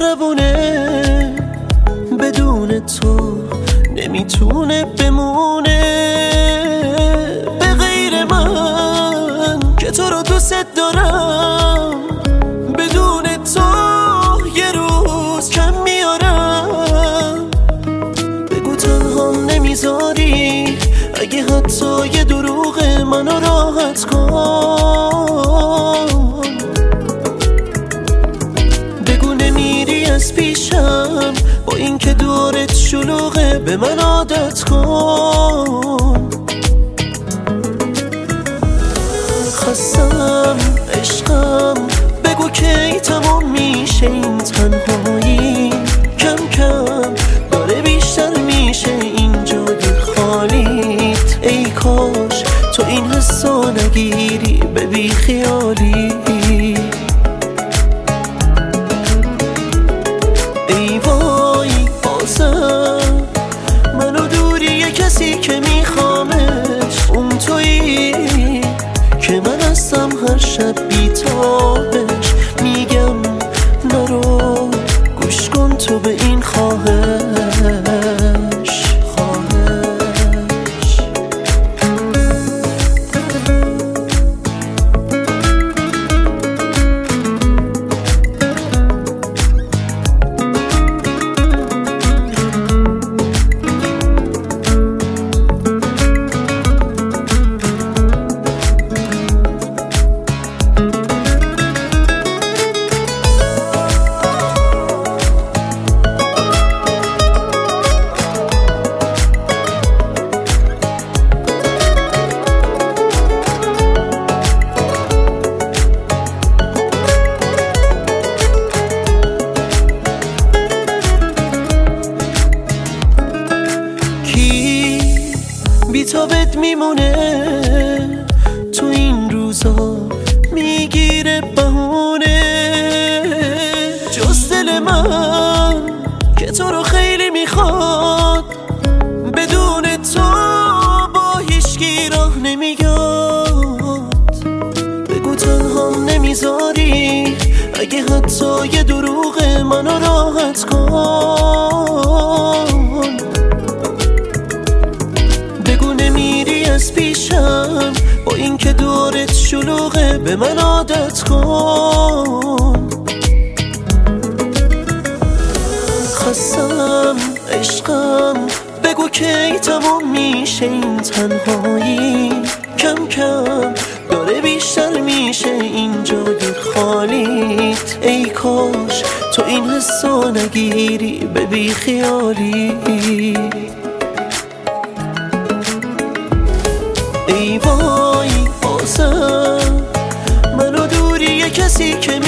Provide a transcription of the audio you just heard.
زبونه بدون تو نمیتونه بمونه. به غیر من که تو رو دوست دارم، بدون تو یه روز کم میارم. بگو تنهام نمیذاری، اگه حتی یه دروغ منو راحت کن. بگو نمیری از پیشم، با این که دورت شلوغه به من عادت کن. خستم عشقم، بگو کی تمام میشه این تنهایی. کم کم داره بیشتر میشه این جای خالیت. ای کاش تو این حسو نگیری به بی خیالی. ای وای بازم منو دوری کسی که میخوامش، اون تویی که من هستم هر شب بیتابش. میگم نرو، گوش کن تو به این خواهش. بی‌تابت میمونه تو این روزا، میگیره بهونه. جز دل من که تو رو خیلی میخواد، بدون تو با هیچکی راه نمیاد. بگو تنهام نمیذاری، اگه حتی یه دروغ منو راحت کن. بگو نمیری از پیشم، با این که دورت شلوغه به من عادت کن. خستم عشقم، بگو کی تمام میشه این تنهایی. کم کم داره بیشتر میشه این جای خالیت. ای کاش تو این حسو نگیری به بی خیالی. ای وای بازم منو دوری کسی که